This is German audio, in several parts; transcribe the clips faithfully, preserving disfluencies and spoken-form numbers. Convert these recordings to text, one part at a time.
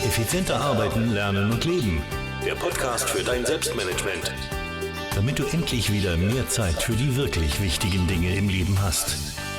Effizienter arbeiten, lernen und leben. Der Podcast für dein Selbstmanagement. Damit du endlich wieder mehr Zeit für die wirklich wichtigen Dinge im Leben hast.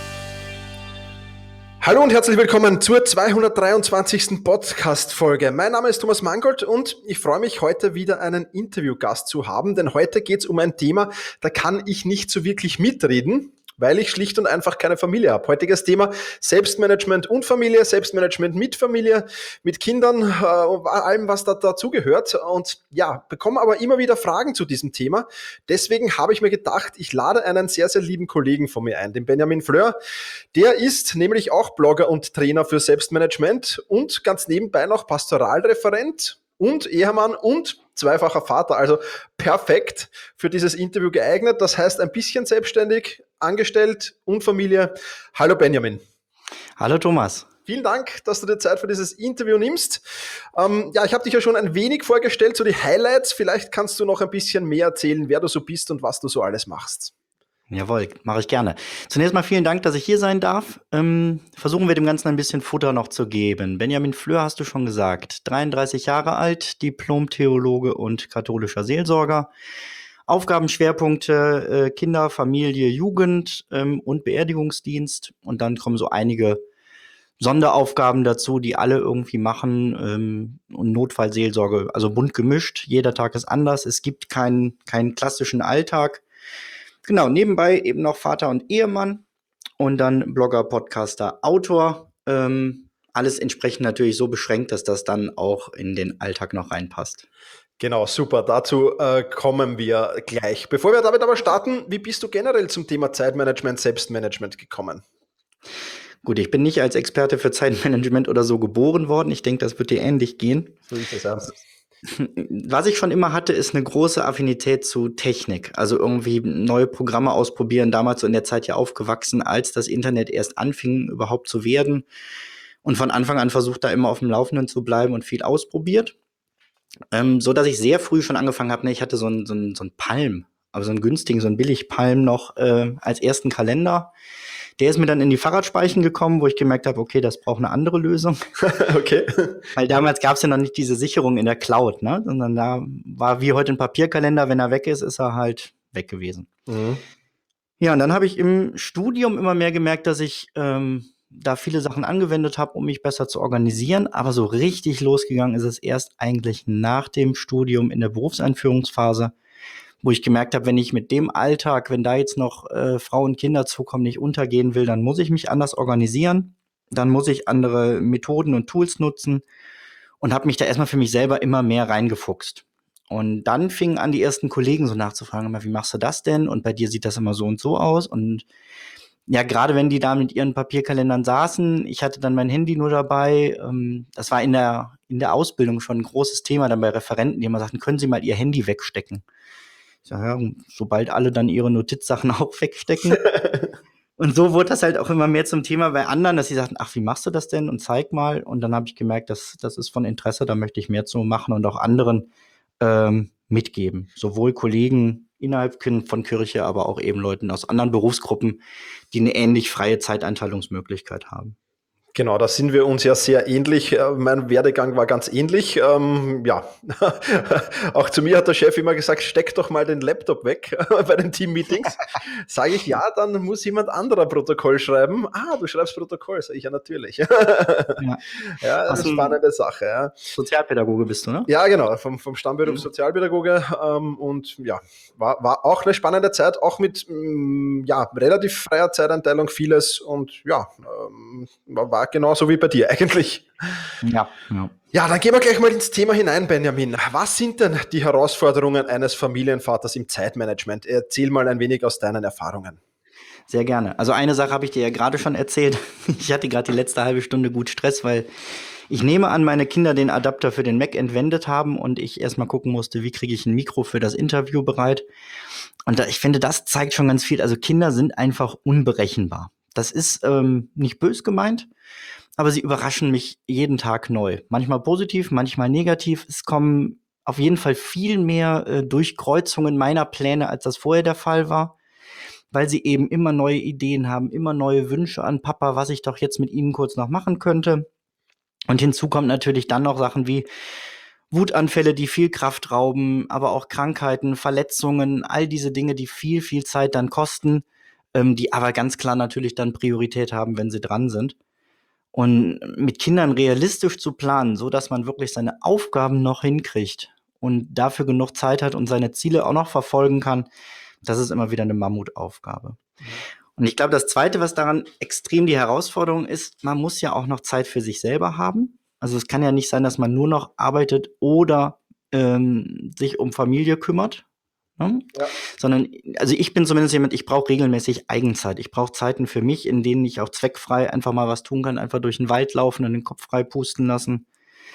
Hallo und herzlich willkommen zur zweihundertdreiundzwanzigsten Podcast-Folge. Mein Name ist Thomas Mangold und ich freue mich, heute wieder einen Interviewgast zu haben, denn heute geht es um ein Thema, da kann ich nicht so wirklich mitreden, weil ich schlicht und einfach keine Familie habe. Heutiges Thema Selbstmanagement und Familie, Selbstmanagement mit Familie, mit Kindern, äh, allem, was da dazugehört. Und ja, bekomme aber immer wieder Fragen zu diesem Thema. Deswegen habe ich mir gedacht, ich lade einen sehr, sehr lieben Kollegen von mir ein, den Benjamin Fleur. Der ist nämlich auch Blogger und Trainer für Selbstmanagement und ganz nebenbei noch Pastoralreferent und Ehemann und zweifacher Vater, also perfekt für dieses Interview geeignet. Das heißt, ein bisschen selbstständig, angestellt und Familie. Hallo Benjamin. Hallo Thomas. Vielen Dank, dass du dir Zeit für dieses Interview nimmst. Ähm, ja, ich habe dich ja schon ein wenig vorgestellt, so die Highlights. Vielleicht kannst du noch ein bisschen mehr erzählen, wer du so bist und was du so alles machst. Jawohl, mache ich gerne. Zunächst mal vielen Dank, dass ich hier sein darf. Ähm, versuchen wir dem Ganzen ein bisschen Futter noch zu geben. Benjamin Fleur hast du schon gesagt, dreiunddreißig Jahre alt, Diplom-Theologe und katholischer Seelsorger. Aufgabenschwerpunkte äh, Kinder, Familie, Jugend ähm, und Beerdigungsdienst. Und dann kommen so einige Sonderaufgaben dazu, die alle irgendwie machen. Ähm, und Notfallseelsorge, also bunt gemischt. Jeder Tag ist anders. Es gibt keinen, keinen klassischen Alltag. Genau, nebenbei eben noch Vater und Ehemann und dann Blogger, Podcaster, Autor. Ähm, alles entsprechend natürlich so beschränkt, dass das dann auch in den Alltag noch reinpasst. Genau, super. Dazu äh, kommen wir gleich. Bevor wir damit aber starten, wie bist du generell zum Thema Zeitmanagement, Selbstmanagement gekommen? Gut, ich bin nicht als Experte für Zeitmanagement oder so geboren worden. Ich denke, das wird dir ähnlich gehen. So ist es, ja. Was ich schon immer hatte, ist eine große Affinität zu Technik. Also irgendwie neue Programme ausprobieren. Damals so in der Zeit ja aufgewachsen, als das Internet erst anfing überhaupt zu werden. Und von Anfang an versucht, da immer auf dem Laufenden zu bleiben und viel ausprobiert. Ähm, so dass ich sehr früh schon angefangen habe, ne, ich hatte so einen so einen, so einen Palm, aber so einen günstigen, so einen Billig-Palm noch äh, als ersten Kalender. Der ist mir dann in die Fahrradspeichen gekommen, wo ich gemerkt habe, okay, das braucht eine andere Lösung. Okay. Weil damals gab es ja noch nicht diese Sicherung in der Cloud, ne? Sondern da war wie heute ein Papierkalender, wenn er weg ist, ist er halt weg gewesen. Mhm. Ja, und dann habe ich im Studium immer mehr gemerkt, dass ich ähm, da viele Sachen angewendet habe, um mich besser zu organisieren. Aber so richtig losgegangen ist es erst eigentlich nach dem Studium in der Berufseinführungsphase, wo ich gemerkt habe, wenn ich mit dem Alltag, wenn da jetzt noch äh, Frauen und Kinder zukommen, nicht untergehen will, dann muss ich mich anders organisieren. Dann muss ich andere Methoden und Tools nutzen und habe mich da erstmal für mich selber immer mehr reingefuchst. Und dann fingen an, die ersten Kollegen so nachzufragen, immer, wie machst du das denn? Und bei dir sieht das immer so und so aus. Und ja, gerade wenn die da mit ihren Papierkalendern saßen, ich hatte dann mein Handy nur dabei. Ähm, das war in der, in der Ausbildung schon ein großes Thema dann bei Referenten, die immer sagten, können Sie mal Ihr Handy wegstecken? Ich sag, ja, sobald alle dann ihre Notizsachen auch wegstecken. Und so wurde das halt auch immer mehr zum Thema bei anderen, dass sie sagten, ach, wie machst du das denn? Und zeig mal. Und dann habe ich gemerkt, das, das ist von Interesse, da möchte ich mehr zu machen und auch anderen ähm, mitgeben. Sowohl Kollegen innerhalb von Kirche, aber auch eben Leuten aus anderen Berufsgruppen, die eine ähnlich freie Zeiteinteilungsmöglichkeit haben. Genau, da sind wir uns ja sehr ähnlich. Mein Werdegang war ganz ähnlich. Ähm, ja, auch zu mir hat der Chef immer gesagt, steck doch mal den Laptop weg bei den Teammeetings. Sage ich, ja, dann muss jemand anderer Protokoll schreiben. Ah, du schreibst Protokoll, sage ich, ja, natürlich. Ja, ja, das ist eine spannende Sache. Ja. Sozialpädagoge bist du, ne? Ja, genau, vom, vom Stammberuf Sozialpädagoge. Ähm, und ja, war, war auch eine spannende Zeit, auch mit mm, ja, relativ freier Zeiteinteilung vieles und ja, ähm, war genauso wie bei dir eigentlich. Ja, ja. Ja, dann gehen wir gleich mal ins Thema hinein, Benjamin. Was sind denn die Herausforderungen eines Familienvaters im Zeitmanagement? Erzähl mal ein wenig aus deinen Erfahrungen. Sehr gerne. Also eine Sache habe ich dir ja gerade schon erzählt. Ich hatte gerade die letzte halbe Stunde gut Stress, weil ich nehme an, meine Kinder den Adapter für den Mac entwendet haben und ich erstmal gucken musste, wie kriege ich ein Mikro für das Interview bereit. Und da, ich finde, das zeigt schon ganz viel. Also Kinder sind einfach unberechenbar. Das ist ähm, nicht bös gemeint, aber sie überraschen mich jeden Tag neu. Manchmal positiv, manchmal negativ. Es kommen auf jeden Fall viel mehr äh, Durchkreuzungen meiner Pläne, als das vorher der Fall war, weil sie eben immer neue Ideen haben, immer neue Wünsche an Papa, was ich doch jetzt mit ihnen kurz noch machen könnte. Und hinzu kommt natürlich dann noch Sachen wie Wutanfälle, die viel Kraft rauben, aber auch Krankheiten, Verletzungen, all diese Dinge, die viel, viel Zeit dann kosten, ähm, die aber ganz klar natürlich dann Priorität haben, wenn sie dran sind. Und mit Kindern realistisch zu planen, so dass man wirklich seine Aufgaben noch hinkriegt und dafür genug Zeit hat und seine Ziele auch noch verfolgen kann, das ist immer wieder eine Mammutaufgabe. Mhm. Und ich glaube, das Zweite, was daran extrem die Herausforderung ist, man muss ja auch noch Zeit für sich selber haben. Also es kann ja nicht sein, dass man nur noch arbeitet oder ähm, sich um Familie kümmert. Ne? Ja. Sondern, also ich bin zumindest jemand, ich brauche regelmäßig Eigenzeit. Ich brauche Zeiten für mich, in denen ich auch zweckfrei einfach mal was tun kann, einfach durch den Wald laufen und den Kopf frei pusten lassen.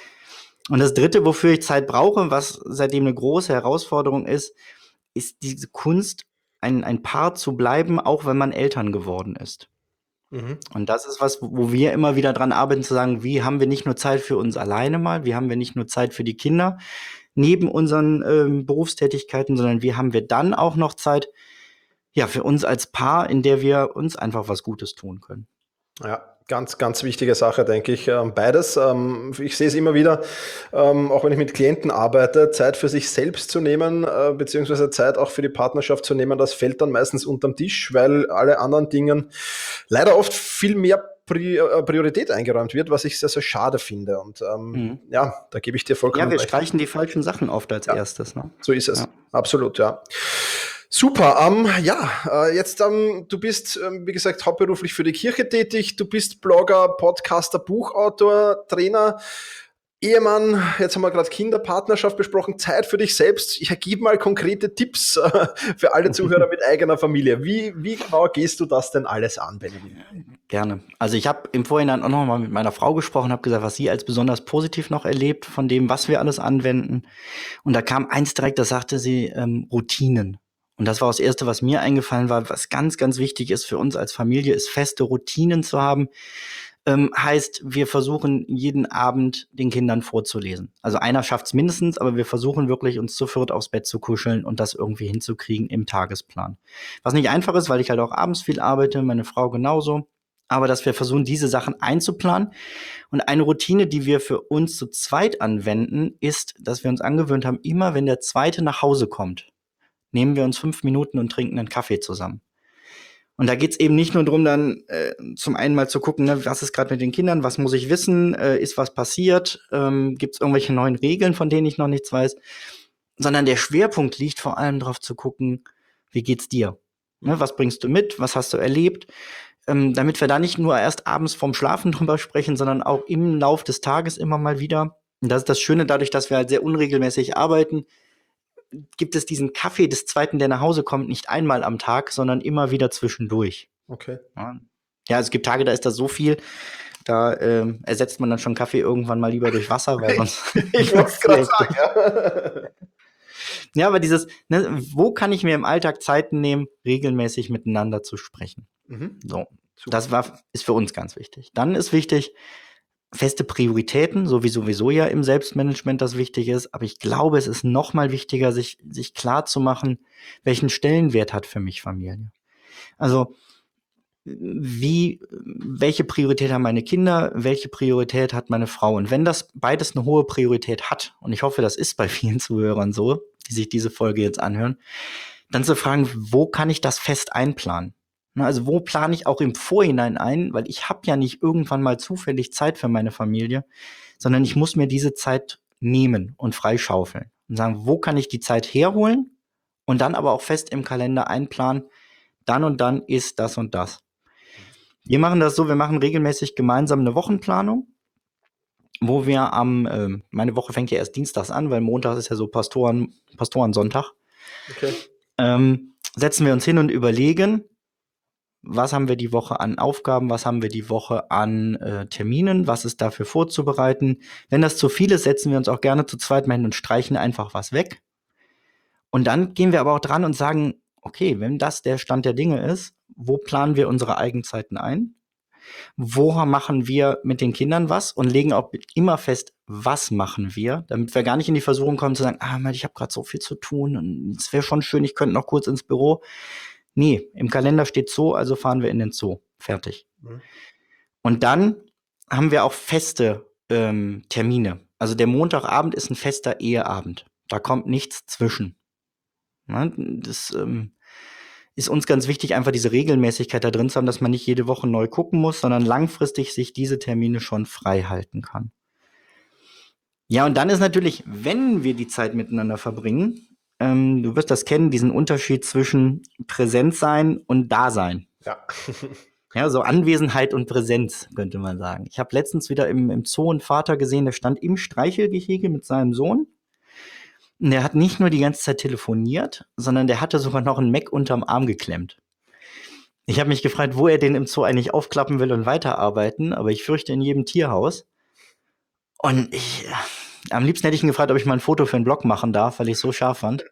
Und das Dritte, wofür ich Zeit brauche, was seitdem eine große Herausforderung ist, ist diese Kunst, ein, ein Paar zu bleiben, auch wenn man Eltern geworden ist. Mhm. Und das ist was, wo wir immer wieder dran arbeiten, zu sagen, wie haben wir nicht nur Zeit für uns alleine mal, wie haben wir nicht nur Zeit für die Kinder neben unseren ähm, Berufstätigkeiten, sondern wie haben wir dann auch noch Zeit, ja, für uns als Paar, in der wir uns einfach was Gutes tun können. Ja, ganz, ganz wichtige Sache, denke ich. Beides. Ich sehe es immer wieder, auch wenn ich mit Klienten arbeite, Zeit für sich selbst zu nehmen, beziehungsweise Zeit auch für die Partnerschaft zu nehmen, das fällt dann meistens unterm Tisch, weil alle anderen Dingen leider oft viel mehr Priorität eingeräumt wird, was ich sehr, sehr schade finde. Und ähm, mhm. ja, da gebe ich dir vollkommen recht. Ja, wir streichen die falschen Sachen oft als ja, erstes. Ne? So ist es. Ja. Absolut, ja. Super, ähm, ja, äh, jetzt, ähm, du bist, ähm, wie gesagt, hauptberuflich für die Kirche tätig, du bist Blogger, Podcaster, Buchautor, Trainer, Ehemann, jetzt haben wir gerade Kinderpartnerschaft besprochen, Zeit für dich selbst. Ich gebe mal konkrete Tipps äh, für alle Zuhörer mit eigener Familie. Wie, wie genau gehst du das denn alles an, Benjamin? Gerne. Also ich habe im Vorhinein auch noch mal mit meiner Frau gesprochen, habe gesagt, was sie als besonders positiv noch erlebt von dem, was wir alles anwenden. Und da kam eins direkt, da sagte sie ähm, Routinen. Und das war das Erste, was mir eingefallen war, was ganz, ganz wichtig ist für uns als Familie, ist feste Routinen zu haben. Ähm, heißt, wir versuchen jeden Abend den Kindern vorzulesen. Also einer schafft es mindestens, aber wir versuchen wirklich, uns zu viert aufs Bett zu kuscheln und das irgendwie hinzukriegen im Tagesplan. Was nicht einfach ist, weil ich halt auch abends viel arbeite, meine Frau genauso. Aber dass wir versuchen, diese Sachen einzuplanen. Und eine Routine, die wir für uns zu zweit anwenden, ist, dass wir uns angewöhnt haben, immer wenn der Zweite nach Hause kommt, nehmen wir uns fünf Minuten und trinken einen Kaffee zusammen. Und da geht's eben nicht nur darum, dann äh, zum einen mal zu gucken, ne, was ist gerade mit den Kindern, was muss ich wissen, äh, ist was passiert, ähm, gibt's irgendwelche neuen Regeln, von denen ich noch nichts weiß, sondern der Schwerpunkt liegt vor allem darauf zu gucken, wie geht's dir? Ne, was bringst du mit, was hast du erlebt? Ähm, damit wir da nicht nur erst abends vorm Schlafen drüber sprechen, sondern auch im Lauf des Tages immer mal wieder. Und das ist das Schöne, dadurch, dass wir halt sehr unregelmäßig arbeiten, gibt es diesen Kaffee des Zweiten, der nach Hause kommt, nicht einmal am Tag, sondern immer wieder zwischendurch. Okay. Ja, ja, es gibt Tage, da ist das so viel, da ähm, ersetzt man dann schon Kaffee irgendwann mal lieber durch Wasser, weil sonst... ich wollte es gerade sagen, ja. Ja, aber dieses, ne, wo kann ich mir im Alltag Zeiten nehmen, regelmäßig miteinander zu sprechen? Mhm. So, das war, ist für uns ganz wichtig. Dann ist wichtig, feste Prioritäten, so wie sowieso ja im Selbstmanagement das wichtig ist. Aber ich glaube, es ist noch mal wichtiger, sich, sich klar zu machen, welchen Stellenwert hat für mich Familie. Also, wie, welche Priorität haben meine Kinder, welche Priorität hat meine Frau? Und wenn das beides eine hohe Priorität hat, und ich hoffe, das ist bei vielen Zuhörern so, die sich diese Folge jetzt anhören, dann zu fragen, wo kann ich das fest einplanen? Also wo plane ich auch im Vorhinein ein, weil ich habe ja nicht irgendwann mal zufällig Zeit für meine Familie, sondern ich muss mir diese Zeit nehmen und freischaufeln und sagen, wo kann ich die Zeit herholen und dann aber auch fest im Kalender einplanen, dann und dann ist das und das. Wir machen das so, wir machen regelmäßig gemeinsam eine Wochenplanung, wo wir am, äh, meine Woche fängt ja erst dienstags an, weil Montag ist ja so Pastoren, Pastorensonntag. Okay. Ähm, setzen wir uns hin und überlegen, was haben wir die Woche an Aufgaben, was haben wir die Woche an äh, Terminen, was ist dafür vorzubereiten. Wenn das zu viel ist, setzen wir uns auch gerne zu zweit mal hin und streichen einfach was weg. Und dann gehen wir aber auch dran und sagen, okay, wenn das der Stand der Dinge ist, wo planen wir unsere Eigenzeiten ein? Wo machen wir mit den Kindern was? Und legen auch immer fest, was machen wir, damit wir gar nicht in die Versuchung kommen zu sagen, ah, ich habe gerade so viel zu tun und es wäre schon schön, ich könnte noch kurz ins Büro. Nee, im Kalender steht Zoo, also fahren wir in den Zoo. Fertig. Mhm. Und dann haben wir auch feste ähm, Termine. Also der Montagabend ist ein fester Eheabend. Da kommt nichts zwischen. Ne? Das ähm, ist uns ganz wichtig, einfach diese Regelmäßigkeit da drin zu haben, dass man nicht jede Woche neu gucken muss, sondern langfristig sich diese Termine schon frei halten kann. Ja, und dann ist natürlich, wenn wir die Zeit miteinander verbringen, ähm, du wirst das kennen, diesen Unterschied zwischen Präsenz sein und Dasein. Ja. Ja, so Anwesenheit und Präsenz, könnte man sagen. Ich habe letztens wieder im, im Zoo einen Vater gesehen, der stand im Streichelgehege mit seinem Sohn. Und der hat nicht nur die ganze Zeit telefoniert, sondern der hatte sogar noch einen Mac unterm Arm geklemmt. Ich habe mich gefragt, wo er den im Zoo eigentlich aufklappen will und weiterarbeiten, aber ich fürchte in jedem Tierhaus. Und ich, am liebsten hätte ich ihn gefragt, ob ich mal ein Foto für einen Blog machen darf, weil ich es so scharf fand.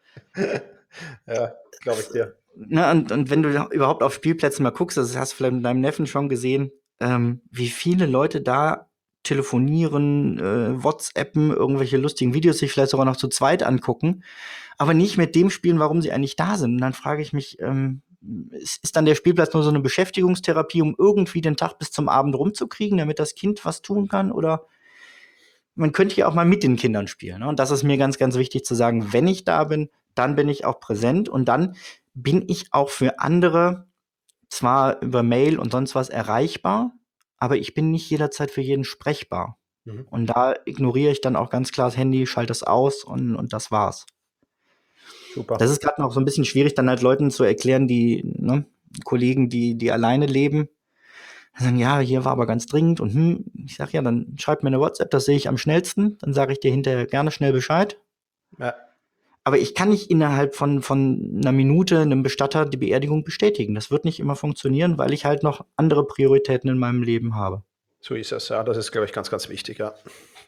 Ja, glaube ich dir. Na, und, und wenn du überhaupt auf Spielplätzen mal guckst, das hast du vielleicht mit deinem Neffen schon gesehen, ähm, wie viele Leute da telefonieren, äh, WhatsAppen, irgendwelche lustigen Videos sich vielleicht sogar noch zu zweit angucken, aber nicht mit dem spielen, warum sie eigentlich da sind. Und dann frage ich mich, ähm, ist, ist dann der Spielplatz nur so eine Beschäftigungstherapie, um irgendwie den Tag bis zum Abend rumzukriegen, damit das Kind was tun kann? Oder man könnte ja auch mal mit den Kindern spielen. Ne? Und das ist mir ganz, ganz wichtig zu sagen, wenn ich da bin, dann bin ich auch präsent und dann bin ich auch für andere zwar über Mail und sonst was erreichbar, aber ich bin nicht jederzeit für jeden sprechbar. Mhm. Und da ignoriere ich dann auch ganz klar das Handy, schalte es aus und, und das war's. Super. Das ist gerade noch so ein bisschen schwierig, dann halt Leuten zu erklären, die, ne, Kollegen, die, die alleine leben, sagen, ja, hier war aber ganz dringend und hm, ich sag ja, dann schreib mir eine WhatsApp, das sehe ich am schnellsten, dann sage ich dir hinterher gerne schnell Bescheid. Ja. Aber ich kann nicht innerhalb von, von einer Minute einem Bestatter die Beerdigung bestätigen. Das wird nicht immer funktionieren, weil ich halt noch andere Prioritäten in meinem Leben habe. So ist es, ja. Das ist, glaube ich, ganz, ganz wichtig, ja.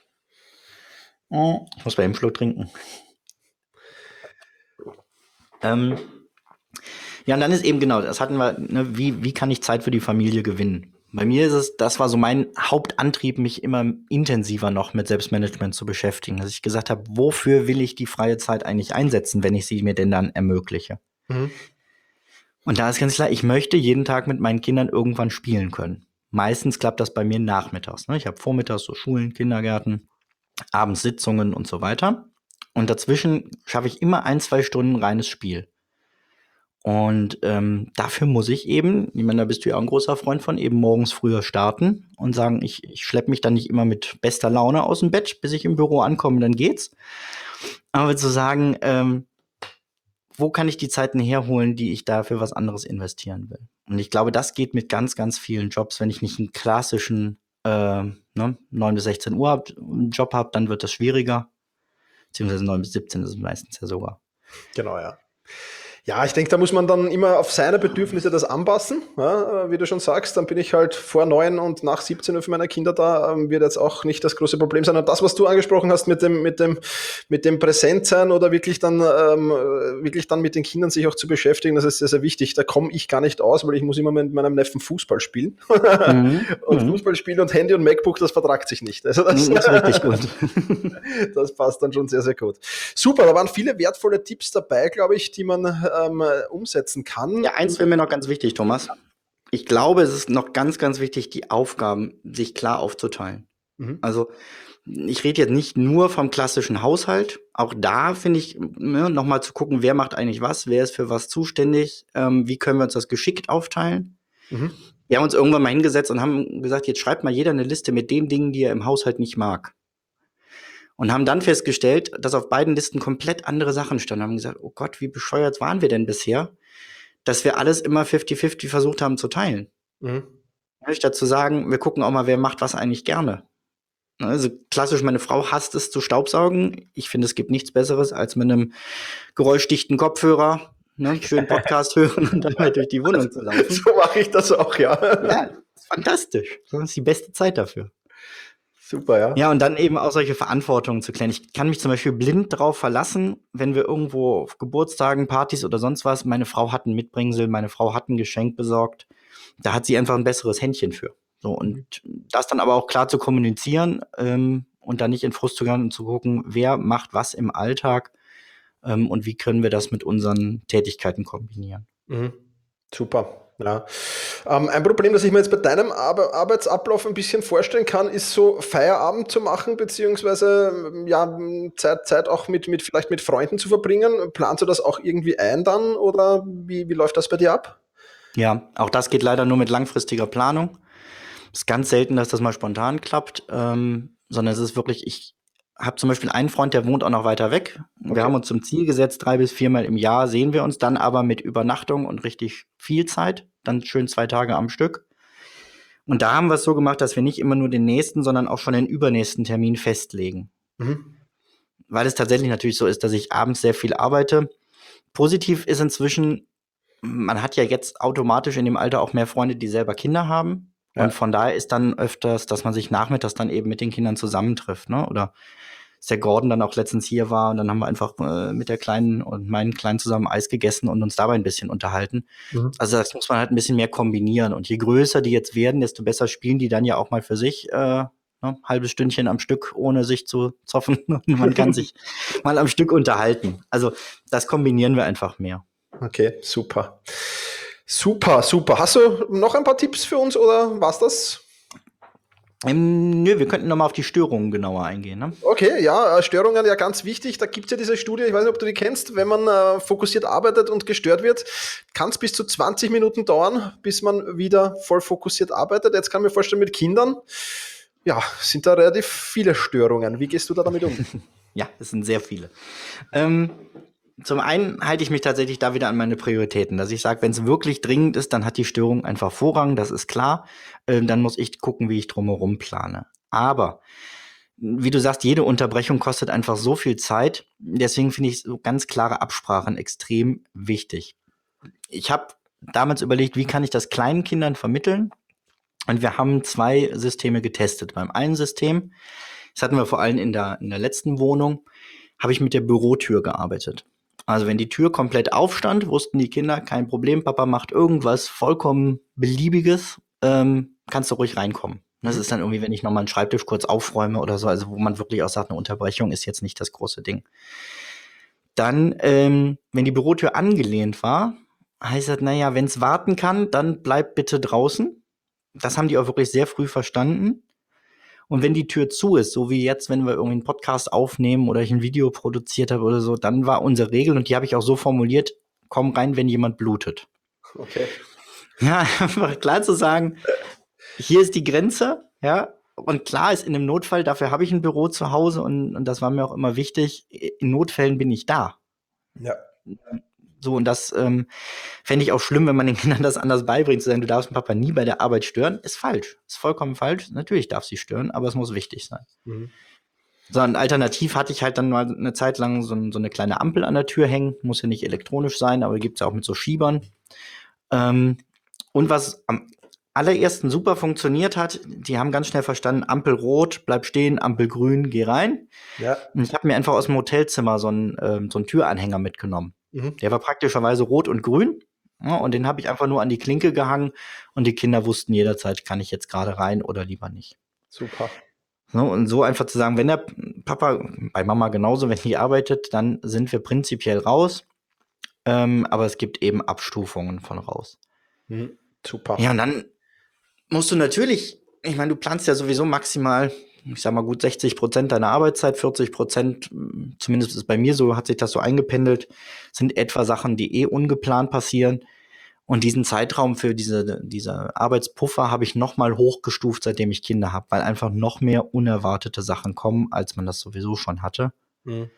Ich muss bei einem Schluck trinken. Ähm, ja, und dann ist eben genau, das hatten wir, ne, wie, wie kann ich Zeit für die Familie gewinnen? Bei mir ist es, das war so mein Hauptantrieb, mich immer intensiver noch mit Selbstmanagement zu beschäftigen. Dass ich gesagt habe, wofür will ich die freie Zeit eigentlich einsetzen, wenn ich sie mir denn dann ermögliche? Mhm. Und da ist ganz klar, ich möchte jeden Tag mit meinen Kindern irgendwann spielen können. Meistens klappt das bei mir nachmittags. Ne? Ich habe vormittags so Schulen, Kindergärten, abends Sitzungen und so weiter. Und dazwischen schaffe ich immer ein, zwei Stunden reines Spiel. Und ähm, dafür muss ich eben, ich meine, da bist du ja auch ein großer Freund von, eben morgens früher starten und sagen, ich, ich schleppe mich dann nicht immer mit bester Laune aus dem Bett, bis ich im Büro ankomme, dann geht's. Aber zu sagen, ähm, wo kann ich die Zeiten herholen, die ich da für was anderes investieren will? Und ich glaube, das geht mit ganz, ganz vielen Jobs. Wenn ich nicht einen klassischen äh, ne, neun bis sechzehn Uhr hab, Job habe, dann wird das schwieriger. Beziehungsweise neun bis siebzehn ist es meistens ja sogar. Genau, ja. Ja, ich denke, da muss man dann immer auf seine Bedürfnisse das anpassen. Ja, wie du schon sagst, dann bin ich halt vor neun und nach siebzehn Uhr für meine Kinder da, ähm, wird jetzt auch nicht das große Problem sein. Und das, was du angesprochen hast mit dem, mit dem, mit dem Präsentsein oder wirklich dann, ähm, wirklich dann mit den Kindern sich auch zu beschäftigen, das ist sehr, sehr wichtig. Da komme ich gar nicht aus, weil ich muss immer mit meinem Neffen Fußball spielen. Mhm. Und mhm. Fußball spielen und Handy und MacBook, das vertragt sich nicht. Also das, das ist richtig gut. Das passt dann schon sehr, sehr gut. Super, da waren viele wertvolle Tipps dabei, glaube ich, die man Ähm, umsetzen kann. Ja, eins wäre mir noch ganz wichtig, Thomas. Ich glaube, es ist noch ganz, ganz wichtig, die Aufgaben sich klar aufzuteilen. Mhm. Also ich rede jetzt nicht nur vom klassischen Haushalt. Auch da finde ich, ne, nochmal zu gucken, wer macht eigentlich was, wer ist für was zuständig, ähm, wie können wir uns das geschickt aufteilen. Mhm. Wir haben uns irgendwann mal hingesetzt und haben gesagt, jetzt schreibt mal jeder eine Liste mit den Dingen, die er im Haushalt nicht mag. Und haben dann festgestellt, dass auf beiden Listen komplett andere Sachen standen. Haben gesagt, oh Gott, wie bescheuert waren wir denn bisher, dass wir alles immer fünfzig fünfzig versucht haben zu teilen. Mhm. Statt zu sagen, wir gucken auch mal, wer macht was eigentlich gerne. Also klassisch, meine Frau hasst es zu staubsaugen. Ich finde, es gibt nichts Besseres, als mit einem geräuschdichten Kopfhörer, ne, schön Podcast hören und dann halt durch die Wohnung zu laufen. So mache ich das auch, ja. Ja, fantastisch. Das ist die beste Zeit dafür. Super, ja. Ja, und dann eben auch solche Verantwortungen zu klären. Ich kann mich zum Beispiel blind drauf verlassen, wenn wir irgendwo auf Geburtstagen, Partys oder sonst was, meine Frau hat ein Mitbringsel, meine Frau hat ein Geschenk besorgt. Da hat sie einfach ein besseres Händchen für. So, und das dann aber auch klar zu kommunizieren ähm, und dann nicht in Frust zu gehen und zu gucken, wer macht was im Alltag ähm, und wie können wir das mit unseren Tätigkeiten kombinieren. Mhm. Super. Ja. Ähm, ein Problem, das ich mir jetzt bei deinem Ar- Arbeitsablauf ein bisschen vorstellen kann, ist so Feierabend zu machen, beziehungsweise ähm, ja, Zeit, Zeit auch mit, mit vielleicht mit Freunden zu verbringen. Planst du das auch irgendwie ein dann oder wie, wie läuft das bei dir ab? Ja, auch das geht leider nur mit langfristiger Planung. Es ist ganz selten, dass das mal spontan klappt, ähm, sondern es ist wirklich, ich habe zum Beispiel einen Freund, der wohnt auch noch weiter weg. Wir Okay. haben uns zum Ziel gesetzt, drei bis viermal im Jahr sehen wir uns, dann aber mit Übernachtung und richtig viel Zeit, dann schön zwei Tage am Stück. Und da haben wir es so gemacht, dass wir nicht immer nur den nächsten, sondern auch schon den übernächsten Termin festlegen. Mhm. Weil es tatsächlich natürlich so ist, dass ich abends sehr viel arbeite. Positiv ist inzwischen, man hat ja jetzt automatisch in dem Alter auch mehr Freunde, die selber Kinder haben. Und Ja. von daher ist dann öfters, dass man sich nachmittags dann eben mit den Kindern zusammentrifft, ne? Oder dass der Gordon dann auch letztens hier war und dann haben wir einfach äh, mit der Kleinen und meinen Kleinen zusammen Eis gegessen und uns dabei ein bisschen unterhalten. Mhm. Also das muss man halt ein bisschen mehr kombinieren. Und je größer die jetzt werden, desto besser spielen die dann ja auch mal für sich. Äh, ne? Halbes Stündchen am Stück, ohne sich zu zoffen. Und man kann sich mal am Stück unterhalten. Also das kombinieren wir einfach mehr. Okay, super. Super, super. Hast du noch ein paar Tipps für uns oder war's das? Ähm, nö, wir könnten noch mal auf die Störungen genauer eingehen. Ne? Okay, ja, äh, Störungen ja ganz wichtig. Da gibt es ja diese Studie, ich weiß nicht, ob du die kennst, wenn man äh, fokussiert arbeitet und gestört wird, kann es bis zu zwanzig Minuten dauern, bis man wieder voll fokussiert arbeitet. Jetzt kann ich mir vorstellen, mit Kindern, ja, sind da relativ viele Störungen. Wie gehst du da damit um? Ja, es sind sehr viele. Ähm, zum einen halte ich mich tatsächlich da wieder an meine Prioritäten, dass ich sage, wenn es wirklich dringend ist, dann hat die Störung einfach Vorrang, das ist klar. Ähm, dann muss ich gucken, wie ich drumherum plane. Aber wie du sagst, jede Unterbrechung kostet einfach so viel Zeit. Deswegen finde ich so ganz klare Absprachen extrem wichtig. Ich habe damals überlegt, wie kann ich das kleinen Kindern vermitteln? Und wir haben zwei Systeme getestet. Beim einen System, das hatten wir vor allem in der, in der letzten Wohnung, habe ich mit der Bürotür gearbeitet. Also wenn die Tür komplett aufstand, wussten die Kinder, kein Problem, Papa macht irgendwas vollkommen Beliebiges, ähm, kannst du ruhig reinkommen. Das Mhm. ist dann irgendwie, wenn ich nochmal einen Schreibtisch kurz aufräume oder so, also wo man wirklich auch sagt, eine Unterbrechung ist jetzt nicht das große Ding. Dann, ähm, wenn die Bürotür angelehnt war, heißt das, naja, wenn es warten kann, dann bleib bitte draußen. Das haben die auch wirklich sehr früh verstanden. Und wenn die Tür zu ist, so wie jetzt, wenn wir irgendwie einen Podcast aufnehmen oder ich ein Video produziert habe oder so, dann war unsere Regel, und die habe ich auch so formuliert, komm rein, wenn jemand blutet. Okay. Ja, einfach klar zu sagen, hier ist die Grenze, ja. Und klar ist in einem Notfall, dafür habe ich ein Büro zu Hause und, und das war mir auch immer wichtig, in Notfällen bin ich da. Ja. So, und das ähm, fände ich auch schlimm, wenn man den Kindern das anders beibringt, zu sagen, du darfst den Papa nie bei der Arbeit stören, ist falsch. Ist vollkommen falsch. Natürlich darf sie stören, aber es muss wichtig sein. Mhm. So, und alternativ hatte ich halt dann mal eine Zeit lang so, so eine kleine Ampel an der Tür hängen. Muss ja nicht elektronisch sein, aber gibt's ja auch mit so Schiebern. Ähm, und was am allerersten super funktioniert hat, die haben ganz schnell verstanden, Ampel rot, bleib stehen, Ampel grün, geh rein. Ja. Und ich habe mir einfach aus dem Hotelzimmer so einen, ähm, so einen Türanhänger mitgenommen. Mhm. Der war praktischerweise rot und grün. Ja, und den habe ich einfach nur an die Klinke gehangen und die Kinder wussten jederzeit, kann ich jetzt gerade rein oder lieber nicht. Super. So, und so einfach zu sagen, wenn der Papa, bei Mama genauso, wenn die arbeitet, dann sind wir prinzipiell raus. Ähm, aber es gibt eben Abstufungen von raus. Mhm. Super. Ja, und dann musst du natürlich, ich meine, du planst ja sowieso maximal, ich sag mal gut sechzig Prozent deiner Arbeitszeit, vierzig Prozent, zumindest ist es bei mir so, hat sich das so eingependelt, sind etwa Sachen, die eh ungeplant passieren. Und diesen Zeitraum für diese, diese Arbeitspuffer habe ich noch mal hochgestuft, seitdem ich Kinder habe, weil einfach noch mehr unerwartete Sachen kommen, als man das sowieso schon hatte. Mhm.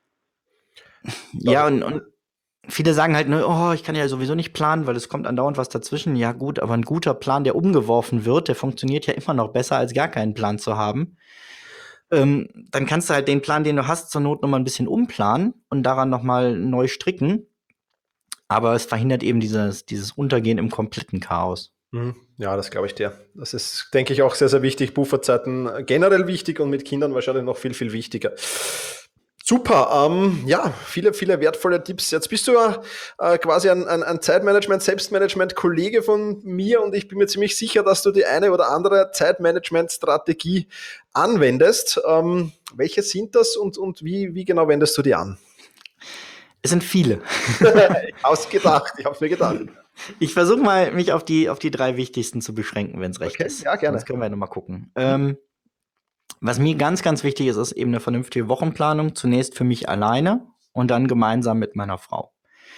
Ja, und, und viele sagen halt, ne, oh, ich kann ja sowieso nicht planen, weil es kommt andauernd was dazwischen. Ja gut, aber ein guter Plan, der umgeworfen wird, der funktioniert ja immer noch besser, als gar keinen Plan zu haben. Ähm, dann kannst du halt den Plan, den du hast, zur Not noch mal ein bisschen umplanen und daran noch mal neu stricken. Aber es verhindert eben dieses, dieses Untergehen im kompletten Chaos. Mhm. Ja, das glaube ich dir. Das ist, denke ich, auch sehr, sehr wichtig. Pufferzeiten generell wichtig und mit Kindern wahrscheinlich noch viel, viel wichtiger. Super, ähm, ja, viele, viele wertvolle Tipps. Jetzt bist du ja äh, quasi ein, ein, ein Zeitmanagement, Selbstmanagement-Kollege von mir und ich bin mir ziemlich sicher, dass du die eine oder andere Zeitmanagement-Strategie anwendest. Ähm, welche sind das und, und wie, wie genau wendest du die an? Es sind viele. Ausgedacht, ich habe mir gedacht. Ich versuche mal, mich auf die, auf die drei wichtigsten zu beschränken, wenn es recht Okay, ist. ja, gerne. Sonst können wir nochmal gucken. Ähm, was mir ganz, ganz wichtig ist, ist eben eine vernünftige Wochenplanung. Zunächst für mich alleine und dann gemeinsam mit meiner Frau.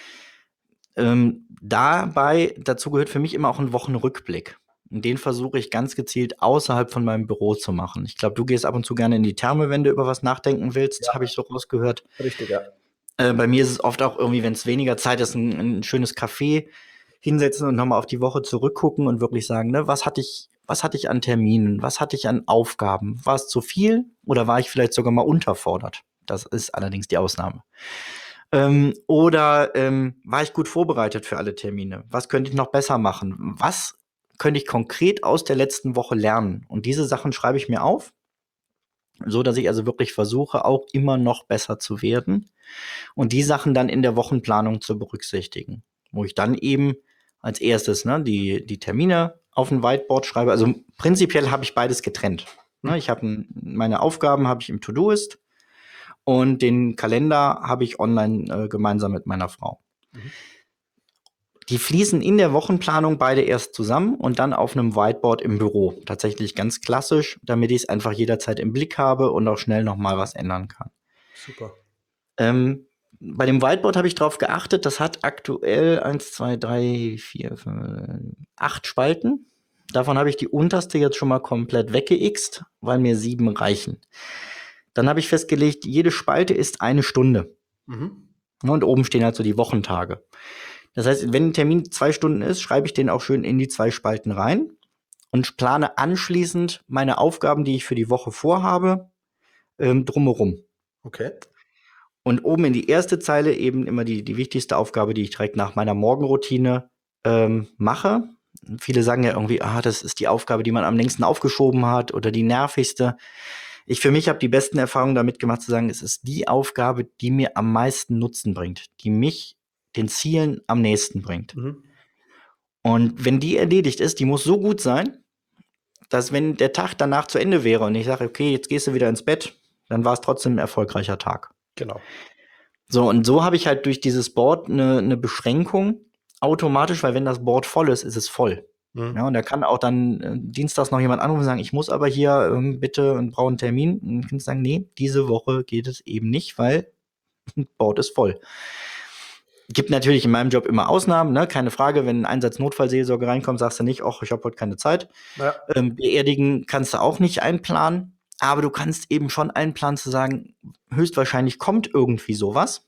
Ähm, dabei, dazu gehört für mich immer auch ein Wochenrückblick. Und den versuche ich ganz gezielt außerhalb von meinem Büro zu machen. Ich glaube, du gehst ab und zu gerne in die Therme, wenn du über was nachdenken willst, Ja. habe ich so rausgehört. Richtig, ja. Äh, bei mir ist es oft auch irgendwie, wenn es weniger Zeit ist, ein, ein schönes Café hinsetzen und nochmal auf die Woche zurückgucken und wirklich sagen, ne, was hatte ich, was hatte ich an Terminen, was hatte ich an Aufgaben? War es zu viel oder war ich vielleicht sogar mal unterfordert? Das ist allerdings die Ausnahme. Ähm, oder ähm, war ich gut vorbereitet für alle Termine? Was könnte ich noch besser machen? Was könnte ich konkret aus der letzten Woche lernen? Und diese Sachen schreibe ich mir auf, so dass ich also wirklich versuche, auch immer noch besser zu werden und die Sachen dann in der Wochenplanung zu berücksichtigen, wo ich dann eben als erstes ne, die, die Termine auf ein Whiteboard schreibe. Also prinzipiell habe ich beides getrennt. Ne, ich habe meine Aufgaben habe ich im To-Do-Ist und den Kalender habe ich online äh, gemeinsam mit meiner Frau. Mhm. Die fließen in der Wochenplanung beide erst zusammen und dann auf einem Whiteboard im Büro. Tatsächlich ganz klassisch, damit ich es einfach jederzeit im Blick habe und auch schnell noch mal was ändern kann. Super. Ähm, bei dem Whiteboard habe ich darauf geachtet, das hat aktuell eins, zwei, drei, vier, fünf, acht Spalten. Davon habe ich die unterste jetzt schon mal komplett weggeixt, weil mir sieben reichen. Dann habe ich festgelegt, jede Spalte ist eine Stunde. Mhm. Und oben stehen halt so die Wochentage. Das heißt, wenn ein Termin zwei Stunden ist, schreibe ich den auch schön in die zwei Spalten rein und plane anschließend meine Aufgaben, die ich für die Woche vorhabe, ähm, drumherum. Okay. Und oben in die erste Zeile eben immer die, die wichtigste Aufgabe, die ich direkt nach meiner Morgenroutine ähm, mache. Viele sagen ja irgendwie, ah, das ist die Aufgabe, die man am längsten aufgeschoben hat oder die nervigste. Ich für mich habe die besten Erfahrungen damit gemacht, zu sagen, es ist die Aufgabe, die mir am meisten Nutzen bringt, die mich den Zielen am nächsten bringt. Mhm. Und wenn die erledigt ist, die muss so gut sein, dass wenn der Tag danach zu Ende wäre und ich sage, okay, jetzt gehst du wieder ins Bett, dann war es trotzdem ein erfolgreicher Tag. Genau. So, und so habe ich halt durch dieses Board eine, eine Beschränkung automatisch, weil wenn das Board voll ist, ist es voll. Mhm. Ja, und da kann auch dann äh, dienstags noch jemand anrufen und sagen, ich muss aber hier ähm, bitte und brauche einen Termin. Und ich kann sagen, nee, diese Woche geht es eben nicht, weil das Board ist voll. Gibt natürlich in meinem Job immer Ausnahmen, ne? Keine Frage, wenn ein Einsatz Notfallseelsorge reinkommt, sagst du nicht, ach, ich habe heute keine Zeit. Ja. Ähm, beerdigen kannst du auch nicht einplanen. Aber du kannst eben schon einplanen zu sagen, höchstwahrscheinlich kommt irgendwie sowas.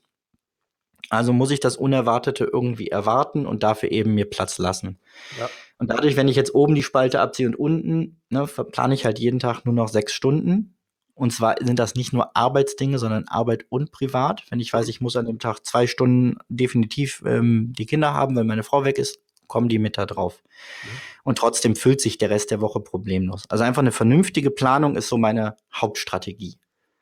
Also muss ich das Unerwartete irgendwie erwarten und dafür eben mir Platz lassen. Ja. Und dadurch, wenn ich jetzt oben die Spalte abziehe und unten, ne, plane ich halt jeden Tag nur noch sechs Stunden. Und zwar sind das nicht nur Arbeitsdinge, sondern Arbeit und Privat. Wenn ich weiß, ich muss an dem Tag zwei Stunden definitiv ähm, die Kinder haben, weil meine Frau weg ist, kommen die mit da drauf. Mhm. Und trotzdem füllt sich der Rest der Woche problemlos. Also einfach eine vernünftige Planung ist so meine Hauptstrategie.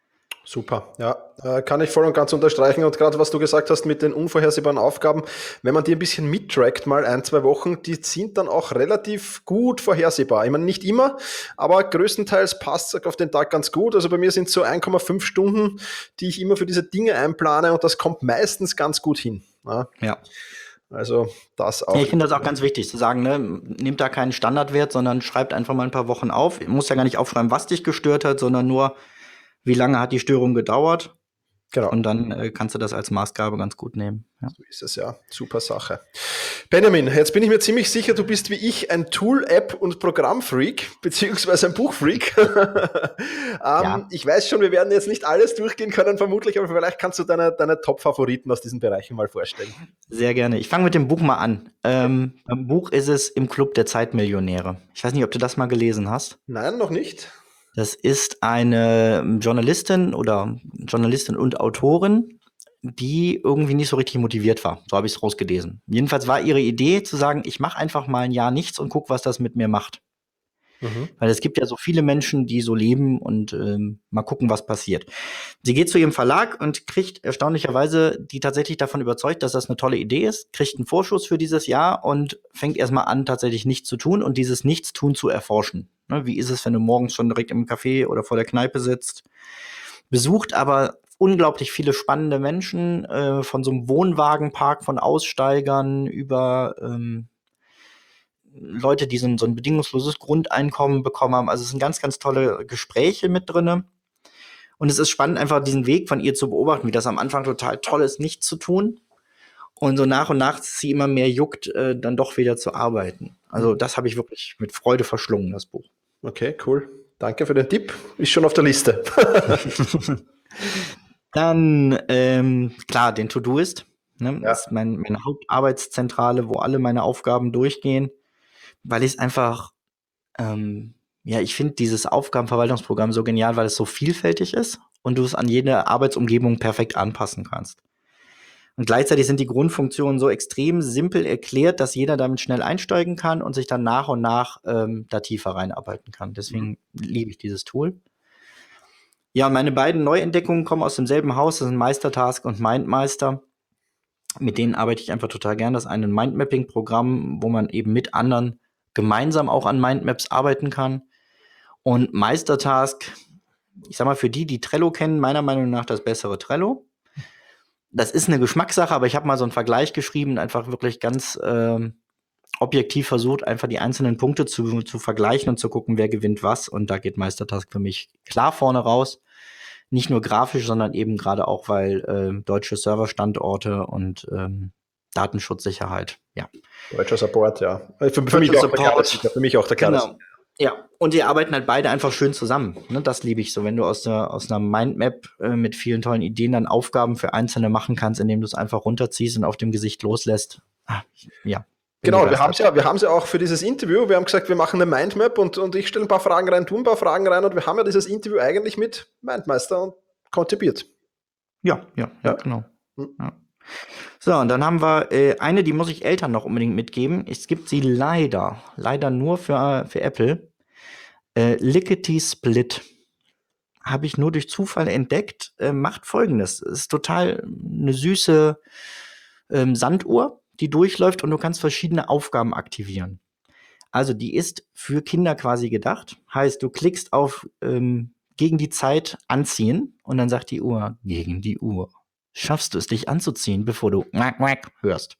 Super, ja, äh, kann ich voll und ganz unterstreichen. Und gerade was du gesagt hast mit den unvorhersehbaren Aufgaben, wenn man die ein bisschen mittrackt, mal ein, zwei Wochen, die sind dann auch relativ gut vorhersehbar. Ich meine, nicht immer, aber größtenteils passt es auf den Tag ganz gut. Also bei mir sind es so eins Komma fünf Stunden, die ich immer für diese Dinge einplane und das kommt meistens ganz gut hin. Ja. ja. Also das auch. Ja, ich finde das auch ganz wichtig zu sagen, ne, nehmt da keinen Standardwert, sondern schreibt einfach mal ein paar Wochen auf. Du musst ja gar nicht aufschreiben, was dich gestört hat, sondern nur, wie lange hat die Störung gedauert. Genau. Und dann äh, kannst du das als Maßgabe ganz gut nehmen. Ja. So ist es, ja. Super Sache. Benjamin, jetzt bin ich mir ziemlich sicher, du bist wie ich ein Tool-, App- und Programmfreak, beziehungsweise ein Buchfreak. ähm, ja. Ich weiß schon, wir werden jetzt nicht alles durchgehen können, vermutlich, aber vielleicht kannst du deine, deine Top-Favoriten aus diesen Bereichen mal vorstellen. Sehr gerne. Ich fange mit dem Buch mal an. Ähm, beim Buch ist es Im Club der Zeitmillionäre. Ich weiß nicht, ob du das mal gelesen hast. Nein, noch nicht. Das ist eine Journalistin oder Journalistin und Autorin, die irgendwie nicht so richtig motiviert war. So habe ich es rausgelesen. Jedenfalls war ihre Idee zu sagen, ich mache einfach mal ein Jahr nichts und guck, was das mit mir macht. Mhm. Weil es gibt ja so viele Menschen, die so leben und ähm, mal gucken, was passiert. Sie geht zu ihrem Verlag und kriegt erstaunlicherweise die tatsächlich davon überzeugt, dass das eine tolle Idee ist, kriegt einen Vorschuss für dieses Jahr und fängt erstmal an, tatsächlich nichts zu tun und dieses Nichtstun zu erforschen. Ne, wie ist es, wenn du morgens schon direkt im Café oder vor der Kneipe sitzt, besucht aber unglaublich viele spannende Menschen, äh, von so einem Wohnwagenpark von Aussteigern über ähm, Leute, die so ein, so ein bedingungsloses Grundeinkommen bekommen haben. Also es sind ganz, ganz tolle Gespräche mit drinne. Und es ist spannend, einfach diesen Weg von ihr zu beobachten, wie das am Anfang total toll ist, nichts zu tun. Und so nach und nach sie immer mehr juckt, äh, dann doch wieder zu arbeiten. Also das habe ich wirklich mit Freude verschlungen, das Buch. Okay, cool. Danke für den Tipp. Ist schon auf der Liste. Dann, ähm, klar, den To-Doist. Ne? Ja. Das ist mein, meine Hauptarbeitszentrale, wo alle meine Aufgaben durchgehen, weil ich es einfach, ähm, ja, ich finde dieses Aufgabenverwaltungsprogramm so genial, weil es so vielfältig ist und du es an jede Arbeitsumgebung perfekt anpassen kannst. Und gleichzeitig sind die Grundfunktionen so extrem simpel erklärt, dass jeder damit schnell einsteigen kann und sich dann nach und nach ähm, da tiefer reinarbeiten kann. Deswegen mhm. liebe ich dieses Tool. Ja, meine beiden Neuentdeckungen kommen aus demselben Haus. Das sind Meistertask und Mindmeister. Mit denen arbeite ich einfach total gern. Das ist ein Mindmapping-Programm, wo man eben mit anderen gemeinsam auch an Mindmaps arbeiten kann. Und Meistertask, ich sag mal, für die, die Trello kennen, meiner Meinung nach das bessere Trello. Das ist eine Geschmackssache, aber ich habe mal so einen Vergleich geschrieben, einfach wirklich ganz ähm, objektiv versucht, einfach die einzelnen Punkte zu, zu vergleichen und zu gucken, wer gewinnt was. Und da geht Meistertask für mich klar vorne raus. Nicht nur grafisch, sondern eben gerade auch, weil äh, deutsche Serverstandorte und ähm, Datenschutzsicherheit, ja. Deutscher Support, ja. Für, für, mich, auch Klassiker, für mich auch der Klassiker. Genau. Ja, und die arbeiten halt beide einfach schön zusammen. Ne, das liebe ich so, wenn du aus, der, aus einer Mindmap äh, mit vielen tollen Ideen dann Aufgaben für Einzelne machen kannst, indem du es einfach runterziehst und auf dem Gesicht loslässt. Ah, ja. Genau, wir haben es ja, wir haben es ja auch für dieses Interview, wir haben gesagt, wir machen eine Mindmap und, und ich stelle ein paar Fragen rein, tu ein paar Fragen rein und wir haben ja dieses Interview eigentlich mit Mindmeister und konzipiert. Ja, ja, ja, ja. genau. Hm. Ja. So, und dann haben wir äh, eine, die muss ich Eltern noch unbedingt mitgeben. Es gibt sie leider, leider nur für, für Apple. Äh, Lickety Split. Habe ich nur durch Zufall entdeckt. Äh, macht Folgendes. Es ist total eine süße ähm, Sanduhr, die durchläuft und du kannst verschiedene Aufgaben aktivieren. Also die ist für Kinder quasi gedacht. Heißt, du klickst auf ähm, gegen die Zeit anziehen und dann sagt die Uhr, gegen die Uhr. Schaffst du es, dich anzuziehen, bevor du quack, quack hörst.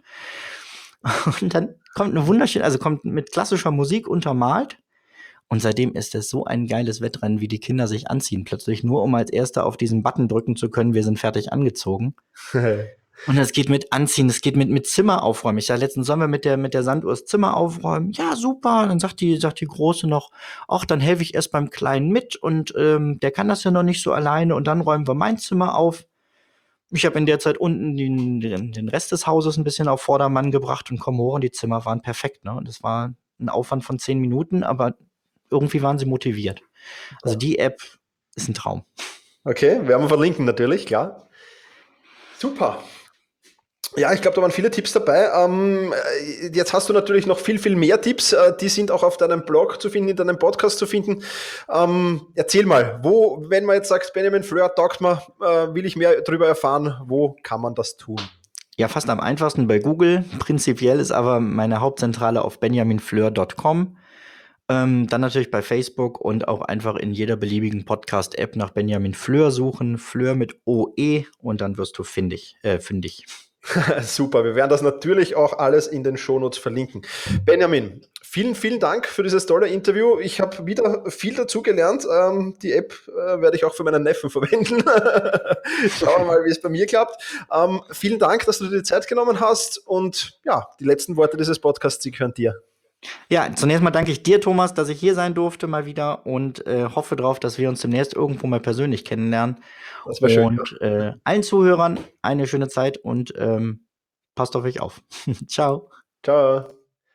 Und dann kommt eine wunderschöne, also kommt mit klassischer Musik untermalt. Und seitdem ist es so ein geiles Wettrennen, wie die Kinder sich anziehen. Plötzlich nur, um als Erster auf diesen Button drücken zu können, wir sind fertig angezogen. Und es geht mit Anziehen, es geht mit, mit Zimmer aufräumen. Ich sage, letztens sollen wir mit der, mit der Sanduhr das Zimmer aufräumen. Ja, super. Dann sagt die, sagt die Große noch, ach, dann helfe ich erst beim Kleinen mit. Und ähm, der kann das ja noch nicht so alleine. Und dann räumen wir mein Zimmer auf. Ich habe in der Zeit unten den, den, den Rest des Hauses ein bisschen auf Vordermann gebracht und komme hoch und die Zimmer waren perfekt. Ne? Und das war ein Aufwand von zehn Minuten, aber irgendwie waren sie motiviert. Also die App ist ein Traum. Okay, werden wir verlinken natürlich, klar. Super. Ja, ich glaube, da waren viele Tipps dabei. Ähm, jetzt hast du natürlich noch viel, viel mehr Tipps. Äh, die sind auch auf deinem Blog zu finden, in deinem Podcast zu finden. Ähm, erzähl mal, wo, wenn man jetzt sagt, Benjamin Fleur taugt mir, äh, will ich mehr darüber erfahren, wo kann man das tun? Ja, fast am einfachsten bei Google. Prinzipiell ist aber meine Hauptzentrale auf benjamin fleur punkt com. Ähm, dann natürlich bei Facebook und auch einfach in jeder beliebigen Podcast-App nach Benjamin Fleur suchen. Fleur mit O E und dann wirst du findig, äh, fündig. Super, wir werden das natürlich auch alles in den Shownotes verlinken. Benjamin, vielen, vielen Dank für dieses tolle Interview. Ich habe wieder viel dazu gelernt. Ähm, die App äh, werde ich auch für meinen Neffen verwenden. Schauen wir mal, wie es bei mir klappt. Ähm, vielen Dank, dass du dir die Zeit genommen hast und ja, die letzten Worte dieses Podcasts, die gehören dir. Ja, zunächst mal danke ich dir, Thomas, dass ich hier sein durfte mal wieder und äh, hoffe drauf, dass wir uns demnächst irgendwo mal persönlich kennenlernen. Das wäre schön. Und ja. äh, allen Zuhörern eine schöne Zeit und ähm, passt auf euch auf. Ciao. Ciao.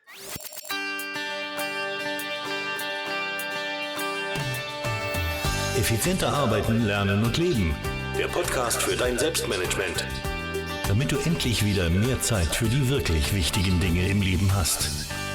Effizienter arbeiten, lernen und leben. Der Podcast für dein Selbstmanagement. Damit du endlich wieder mehr Zeit für die wirklich wichtigen Dinge im Leben hast.